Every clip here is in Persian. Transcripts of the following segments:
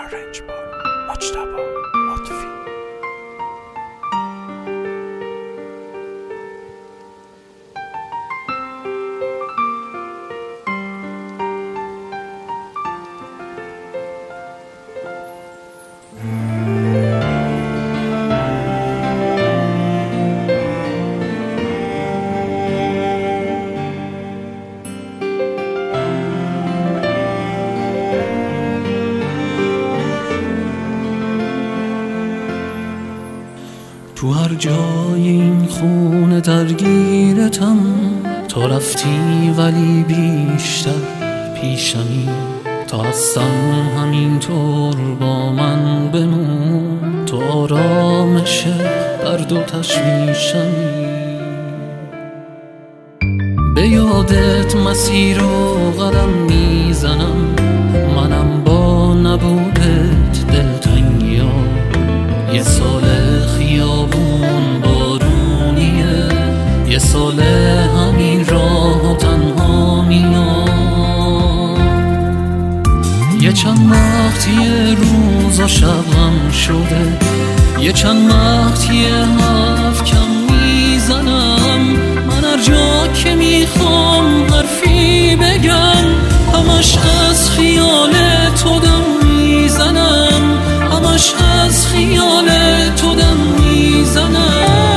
رنجبار مجتبی لطفی. تو هر جای این خونه درگیرتم، تا رفتی ولی بیشتر پیشمی، تا هستم همینطور با من بمون، تو آرامش درد و تشویشمی. به یادت مسیر و قدم میزنم، منم با نبودت دلتنگیا. یه سال خیابون بارونیه، یه سال همین راه و تنها میام. یه چند وقت یه روز و شبم شده، یه چند وقت یه حرف کم میزنم. من هر جا که میخوام حرفی بگم، همش از خیال تو دم میزنم، همش از خیال تو دم میزنم.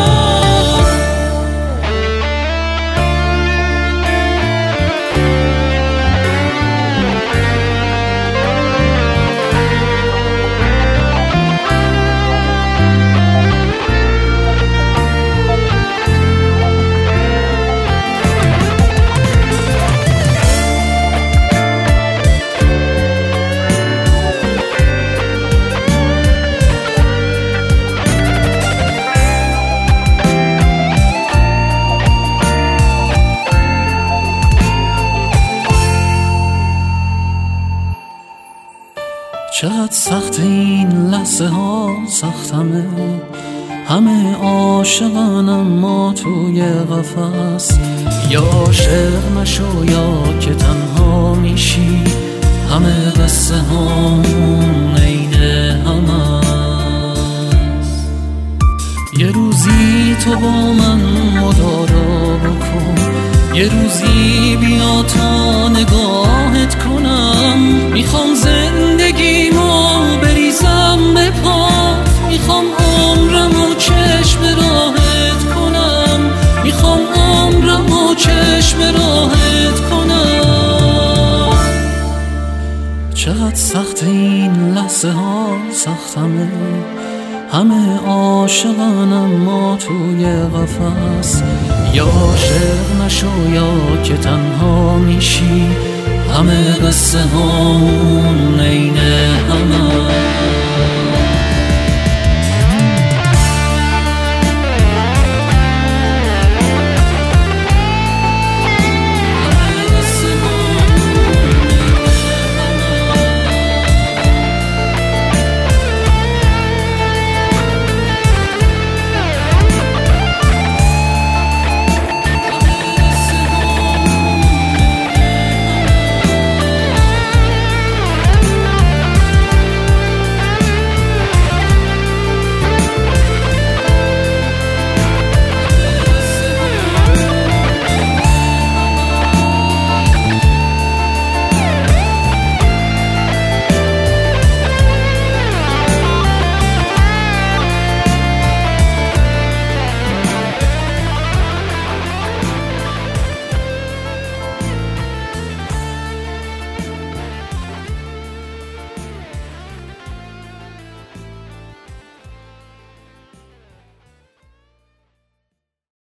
چقدر سخت این لحظه ها، سختمه همه عاشقان اما توی قفس. یا عاشق نشو یا که تنها میشی، همه قصه هامون عین هم هست. یه روزی تو با من مدارا بکن، یه روزی بیا تا نگاهت کنم. میخوام زندگیمو بریزم به پات، میخوام عمرمو چشم راهت کنم، میخوام عمرمو چشم راهت کنم. چقدر سخت این لحظه ها، سختمه همه عاشقان اما توی قفس. یا عاشق نشو یا که تنها میشی، همه قصه هامون عین هم هست.